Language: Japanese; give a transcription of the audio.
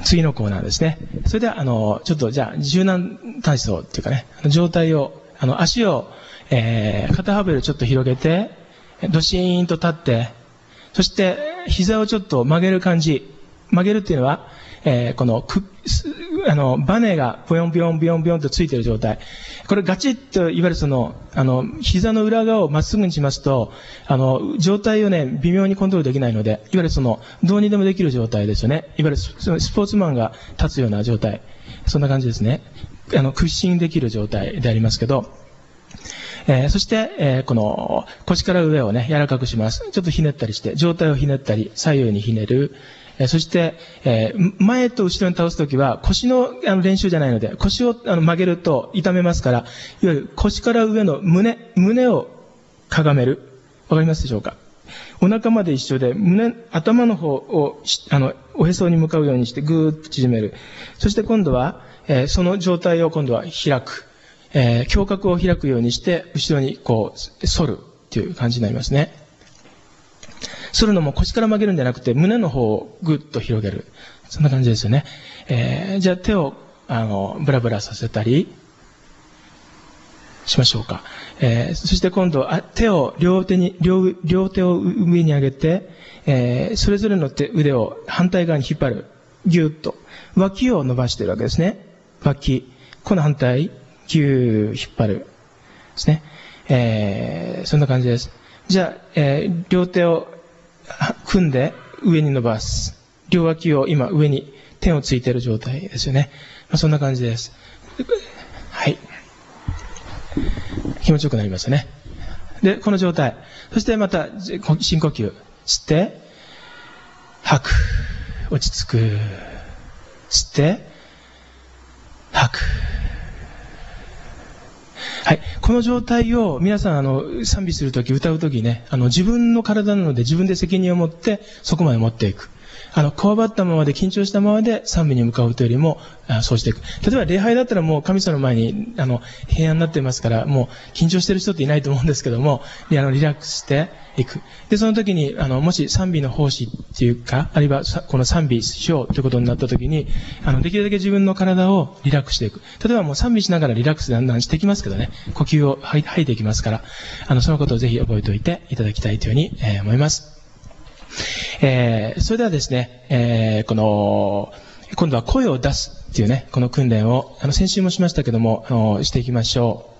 次のコーナーですね。それでは、ちょっとじゃあ、柔軟体操っていうかね、状態を、足を、肩幅よりちょっと広げて、ドシーンと立って、そして、膝をちょっと曲げる感じ。曲げるっていうのは、このバネがビヨンビヨンビヨンビヨンとついている状態。これガチッと、いわゆる膝の裏側をまっすぐにしますと、状態をね、微妙にコントロールできないので、いわゆるどうにでもできる状態ですよね。いわゆるスポーツマンが立つような状態。そんな感じですね。屈伸できる状態でありますけど、そして、この腰から上をね、柔らかくします。ちょっとひねったりして、上体をひねったり、左右にひねる。そして、前と後ろに倒すときは腰の練習じゃないので、腰を曲げると痛めますから、いわゆる腰から上の胸をかがめる。わかりますでしょうか？お腹まで一緒で、頭の方を、おへそに向かうようにしてぐーっと縮める。そして今度は、その状態を今度は開く。胸郭を開くようにして、後ろにこう、反るっていう感じになりますね。反るのも腰から曲げるんじゃなくて、胸の方をぐっと広げる。そんな感じですよね。じゃあ手を、ブラブラさせたりしましょうか。そして今度、両手を上に上げて、それぞれの腕を反対側に引っ張る。ぎゅっと。脇を伸ばしているわけですね。脇。この反対、ぎゅー引っ張る。ですね。そんな感じです。じゃあ、両手を組んで上に伸ばす。両脇を今上に点をついている状態ですよね。そんな感じです。はい。気持ちよくなりましたね。で、この状態。そしてまた深呼吸。吸って、吐く。落ち着く。吸って、吐く。はい。この状態を皆さん賛美するとき、歌うときね、自分の体なので自分で責任を持ってそこまで持っていく。こわばったままで緊張したままで賛美に向かうというよりも、そうしていく。例えば礼拝だったらもう神様の前に、平安になってますから、もう緊張してる人っていないと思うんですけども、リラックスしていく。で、その時に、もし賛美の奉仕っていうか、あるいはこの賛美しようということになった時に、できるだけ自分の体をリラックスしていく。例えばもう賛美しながらリラックスだんだんしてきますけどね、呼吸を吐いていきますから、そのことをぜひ覚えておいていただきたいというふうに、思います。それではですね、今度は声を出すっていうね、この訓練を、先週もしましたけども、していきましょう。